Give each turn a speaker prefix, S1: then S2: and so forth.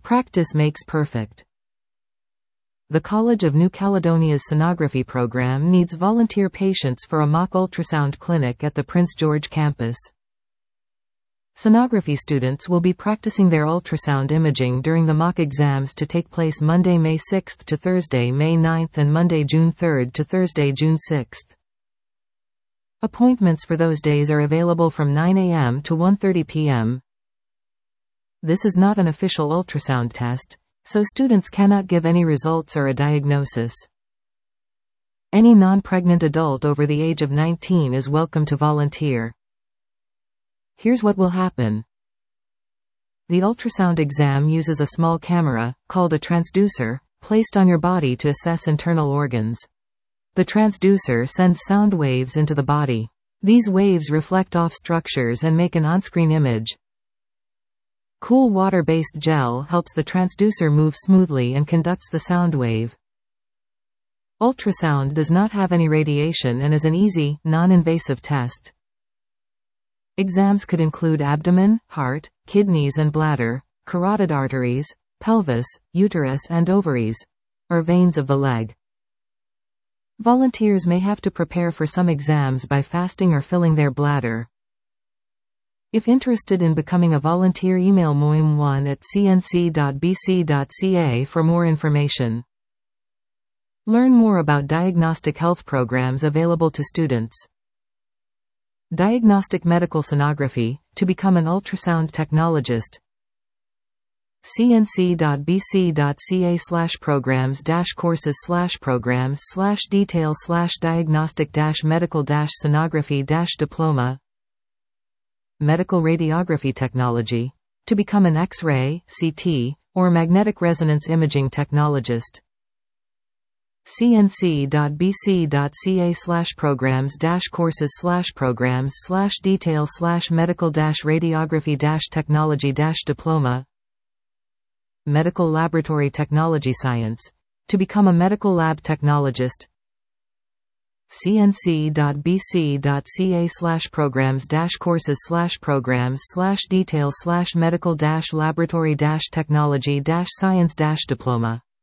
S1: Practice makes perfect. The College of New Caledonia's sonography program needs volunteer patients for a mock ultrasound clinic at the Prince George campus. Sonography students will be practicing their ultrasound imaging during the mock exams to take place Monday, May 6 to Thursday, May 9 and Monday, June 3 to Thursday, June 6. Appointments for those days are available from 9 a.m. to 1:30 p.m. This is not an official ultrasound test, so students cannot give any results or a diagnosis. Any non-pregnant adult over the age of 19 is welcome to volunteer. Here's what will happen. The ultrasound exam uses a small camera, called a transducer, placed on your body to assess internal organs. The transducer sends sound waves into the body. These waves reflect off structures and make an on-screen image. Cool water-based gel helps the transducer move smoothly and conducts the sound wave. Ultrasound does not have any radiation and is an easy, non-invasive test. Exams could include abdomen, heart, kidneys and bladder, carotid arteries, pelvis, uterus and ovaries, or veins of the leg. Volunteers may have to prepare for some exams by fasting or filling their bladder. If interested in becoming a volunteer, email moim1@cnc.bc.ca for more information. Learn more about diagnostic health programs available to students. Diagnostic medical sonography, to become an ultrasound technologist. cnc.bc.ca/programs-courses/details/diagnostic-medical-sonography-diploma. Medical radiography technology, to become an X-ray, CT, or magnetic resonance imaging technologist. cnc.bc.ca/programs-courses/programs/details/medical-radiography-technology-diploma. Medical laboratory technology science, to become a medical lab technologist. cnc.bc.ca/programs-courses/programs/details/medical-laboratory-technology-science-diploma.